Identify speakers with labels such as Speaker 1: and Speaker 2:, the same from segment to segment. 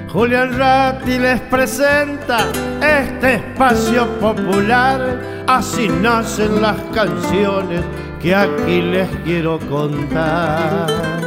Speaker 1: Julián Ratti les presenta este espacio popular. Así nacen las canciones que aquí les quiero contar.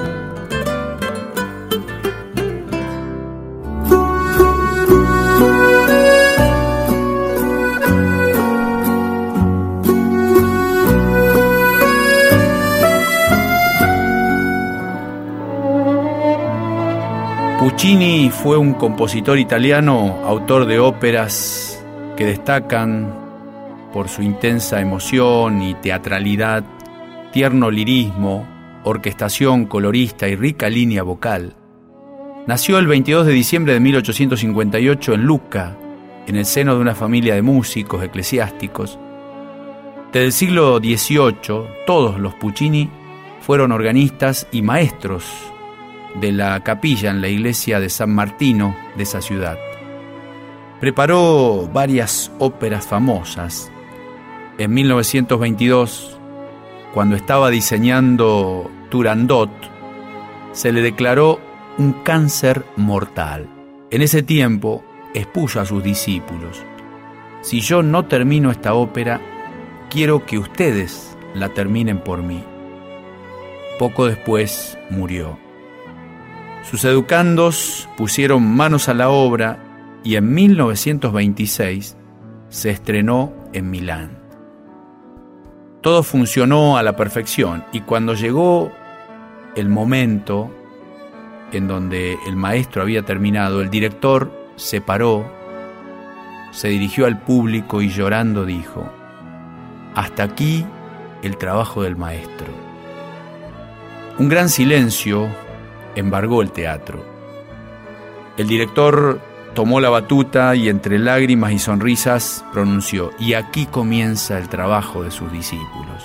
Speaker 2: Puccini fue un compositor italiano, autor de óperas que destacan por su intensa emoción y teatralidad, tierno lirismo, orquestación colorista y rica línea vocal. Nació el 22 de diciembre de 1858 en Lucca, en el seno de una familia de músicos eclesiásticos. Desde el siglo XVIII, todos los Puccini fueron organistas y maestros de la capilla en la iglesia de San Martino de esa ciudad. Preparó varias óperas famosas. En 1922, cuando estaba diseñando Turandot, se le declaró un cáncer mortal. En ese tiempo expuso a sus discípulos: si yo no termino esta ópera, quiero que ustedes la terminen por mí. Poco después murió. Sus educandos pusieron manos a la obra y en 1926 se estrenó en Milán. Todo funcionó a la perfección y cuando llegó el momento en donde el maestro había terminado, el director se paró, se dirigió al público y llorando dijo: hasta aquí el trabajo del maestro. Un gran silencio embargó el teatro. El director tomó la batuta y entre lágrimas y sonrisas pronunció: y aquí comienza el trabajo de sus discípulos.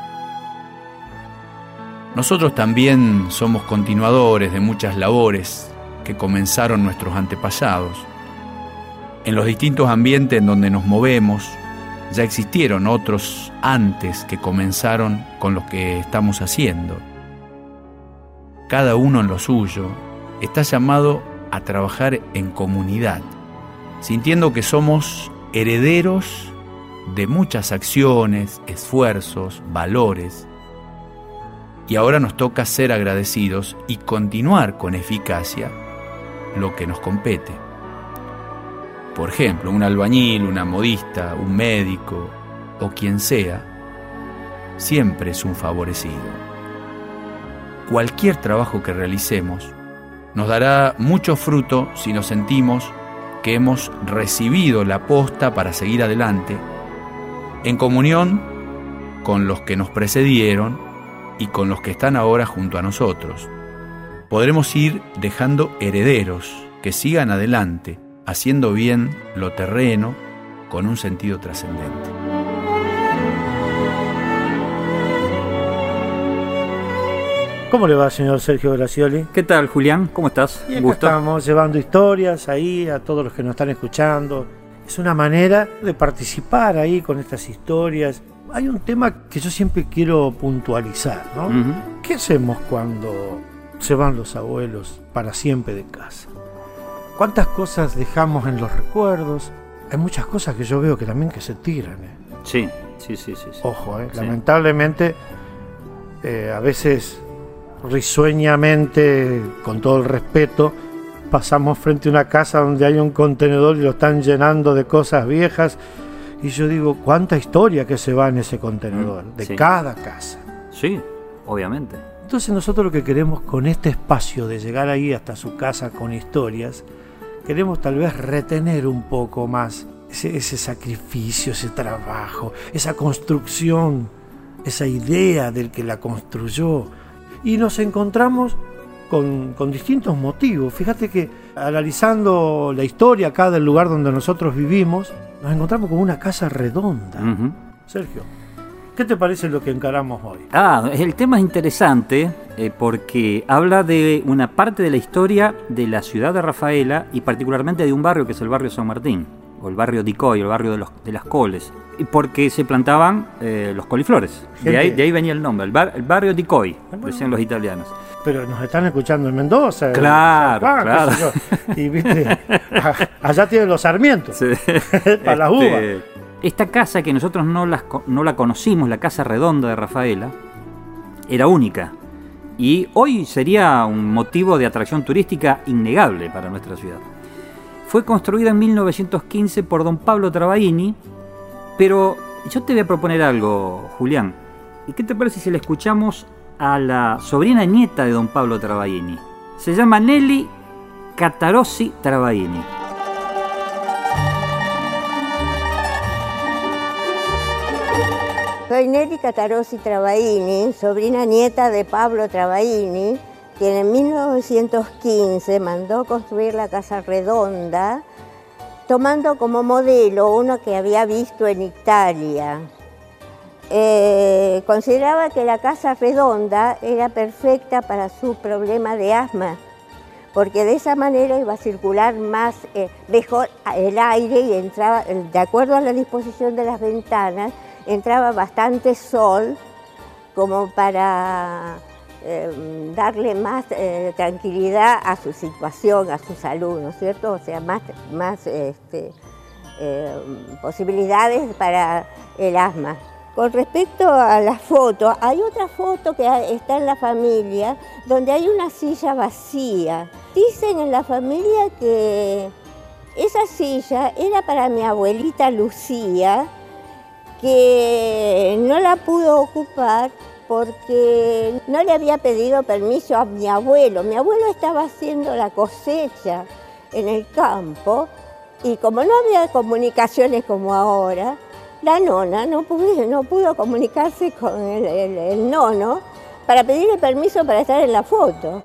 Speaker 2: Nosotros también somos continuadores de muchas labores que comenzaron nuestros antepasados. En los distintos ambientes en donde nos movemos, ya existieron otros antes que comenzaron con lo que estamos haciendo. Cada uno en lo suyo está llamado a trabajar en comunidad, sintiendo que somos herederos de muchas acciones, esfuerzos, valores. Y ahora nos toca ser agradecidos y continuar con eficacia lo que nos compete. Por ejemplo, un albañil, una modista, un médico o quien sea, siempre es un favorecido. Cualquier trabajo que realicemos nos dará mucho fruto si nos sentimos que hemos recibido la posta para seguir adelante, en comunión con los que nos precedieron y con los que están ahora junto a nosotros. Podremos ir dejando herederos que sigan adelante, haciendo bien lo terreno con un sentido trascendente.
Speaker 1: ¿Cómo le va, señor Sergio Gracioli?
Speaker 3: ¿Qué tal, Julián? ¿Cómo estás?
Speaker 1: Y acá estamos llevando historias ahí a todos los que nos están escuchando. Es una manera de participar ahí con estas historias. Hay un tema que yo siempre quiero puntualizar, ¿no? Uh-huh. ¿Qué hacemos cuando se van los abuelos para siempre de casa? ¿Cuántas cosas dejamos en los recuerdos? Hay muchas cosas que yo veo que también que se tiran, ¿eh?
Speaker 3: Sí.
Speaker 1: Ojo,
Speaker 3: Sí.
Speaker 1: Lamentablemente, a veces risueñamente, con todo el respeto, pasamos frente a una casa donde hay un contenedor y lo están llenando de cosas viejas y yo digo, ¿cuánta historia que se va en ese contenedor? De cada casa.
Speaker 3: Sí, obviamente.
Speaker 1: Entonces nosotros lo que queremos con este espacio de llegar ahí hasta su casa con historias, queremos tal vez retener un poco más ese sacrificio, ese trabajo, esa construcción, esa idea del que la construyó. Y nos encontramos con distintos motivos. Fíjate que analizando la historia acá del lugar donde nosotros vivimos, nos encontramos con una casa redonda. Uh-huh. Sergio, ¿qué te parece lo que encaramos hoy?
Speaker 3: El tema es interesante porque habla de una parte de la historia de la ciudad de Rafaela y particularmente de un barrio que es el barrio San Martín. o el barrio Dicoy, el barrio de las coles, porque se plantaban los coliflores. De ahí venía el nombre, el barrio Dicoy, decían los italianos.
Speaker 1: Pero nos están escuchando en Mendoza.
Speaker 3: Claro.
Speaker 1: Y viste, allá tienen los sarmientos,
Speaker 3: Sí.
Speaker 1: para las uvas.
Speaker 3: Esta casa que nosotros no la conocimos, la Casa Redonda de Rafaela, era única. Y hoy sería un motivo de atracción turística innegable para nuestra ciudad. Fue construida en 1915 por don Pablo Travaini, pero yo te voy a proponer algo, Julián. ¿Y qué te parece si le escuchamos a la sobrina nieta de don Pablo Travaini? Se llama Nelly Catarossi Travaini.
Speaker 4: Soy Nelly Catarossi Travaini, sobrina nieta de Pablo Travaini, quien en 1915 mandó construir la Casa Redonda, tomando como modelo uno que había visto en Italia. Consideraba que la Casa Redonda era perfecta para su problema de asma, porque de esa manera iba a circular mejor el aire y entraba, de acuerdo a la disposición de las ventanas, entraba bastante sol como para darle más tranquilidad a su situación, a su salud, ¿no es cierto? O sea, más posibilidades para el asma. Con respecto a las fotos, hay otra foto que está en la familia donde hay una silla vacía. Dicen en la familia que esa silla era para mi abuelita Lucía, que no la pudo ocupar porque no le había pedido permiso a mi abuelo. Mi abuelo estaba haciendo la cosecha en el campo y como no había comunicaciones como ahora, la nona no pudo comunicarse con el nono para pedirle permiso para estar en la foto.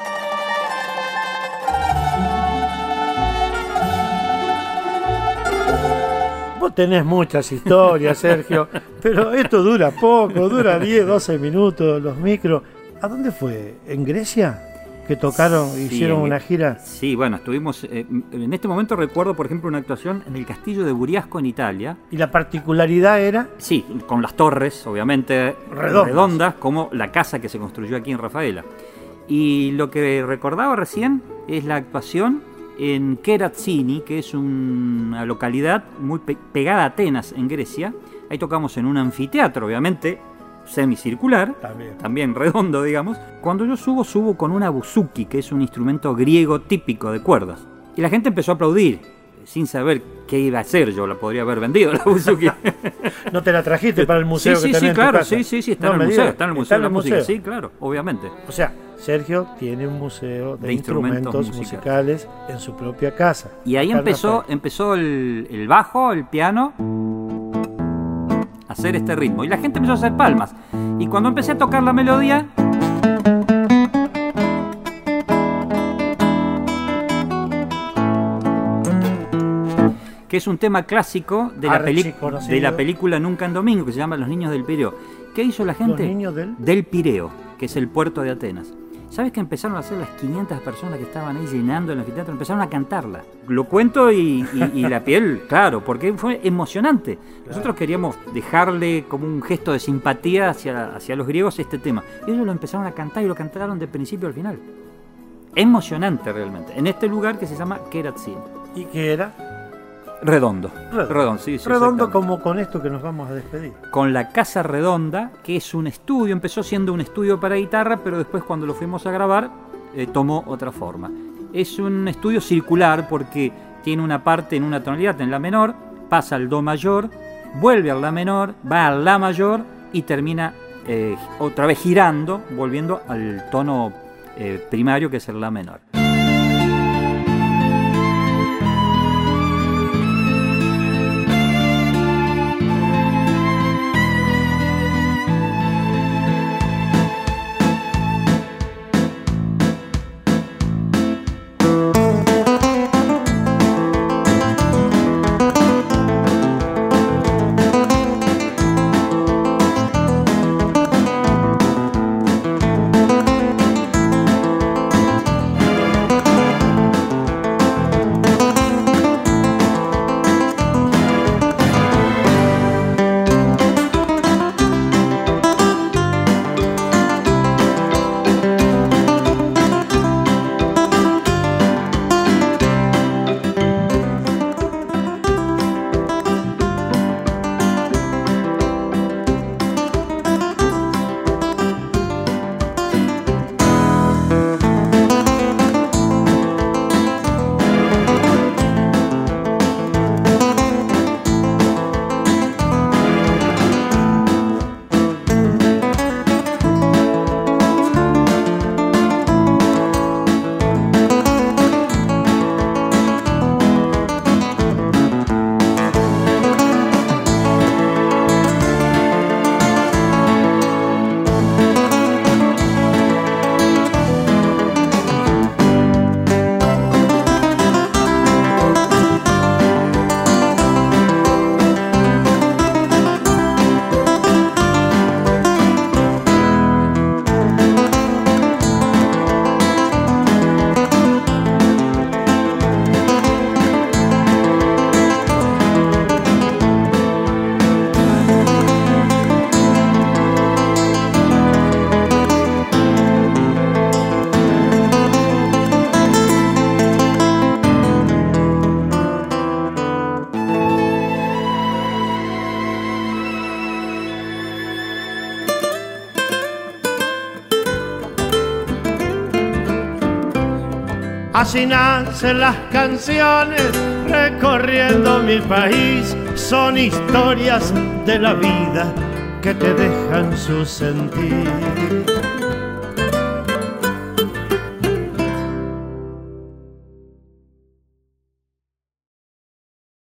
Speaker 1: Vos tenés muchas historias, Sergio, pero esto dura poco, dura 10, 12 minutos, los micros. ¿A dónde fue? ¿En Grecia? ¿Que tocaron,
Speaker 3: Sí,
Speaker 1: hicieron una gira?
Speaker 3: Sí, bueno, estuvimos... en este momento recuerdo, por ejemplo, una actuación en el castillo de Buriasco, en Italia.
Speaker 1: ¿Y la particularidad era?
Speaker 3: Sí, con las torres, obviamente, redondas, como la casa que se construyó aquí en Rafaela. Y lo que recordaba recién es la actuación en Keratsini, que es una localidad muy pegada a Atenas, en Grecia. Ahí tocamos en un anfiteatro, obviamente, semicircular, también redondo, digamos. Cuando yo subo con una buzuki, que es un instrumento griego típico de cuerdas. Y la gente empezó a aplaudir, sin saber qué iba a hacer. Yo la podría haber vendido, la buzuki.
Speaker 1: ¿No te la trajiste para el museo que tenés en tu
Speaker 3: claro,
Speaker 1: casa?
Speaker 3: sí, está en el museo, está en el museo de la música. Sí, claro, obviamente.
Speaker 1: O sea, Sergio tiene un museo de instrumentos musicales en su propia casa.
Speaker 3: Y ahí empezó el bajo, el piano, a hacer este ritmo. Y la gente empezó a hacer palmas. Y cuando empecé a tocar la melodía, que es un tema clásico de la película Nunca en Domingo, que se llama Los Niños del Pireo. ¿Qué hizo la gente?
Speaker 1: Los niños
Speaker 3: del Pireo, que es el puerto de Atenas. ¿Sabes que empezaron a hacer las 500 personas que estaban ahí llenando el anfiteatro? Empezaron a cantarla. Lo cuento y la piel, claro, porque fue emocionante. Nosotros queríamos dejarle como un gesto de simpatía hacia los griegos este tema. Y ellos lo empezaron a cantar y lo cantaron de principio al final. Emocionante realmente. En este lugar que se llama Keratsini.
Speaker 1: ¿Y qué era?
Speaker 3: Redondo, sí,
Speaker 1: redondo como con esto que nos vamos a despedir.
Speaker 3: Con la Casa Redonda, que es un estudio, empezó siendo un estudio para guitarra, pero después cuando lo fuimos a grabar tomó otra forma. Es un estudio circular porque tiene una parte en una tonalidad, en la menor, pasa al do mayor, vuelve a la menor, va a la mayor y termina otra vez girando, volviendo al tono primario, que es el la menor.
Speaker 1: Así nacen las canciones recorriendo mi país. Son historias de la vida que te dejan su sentir.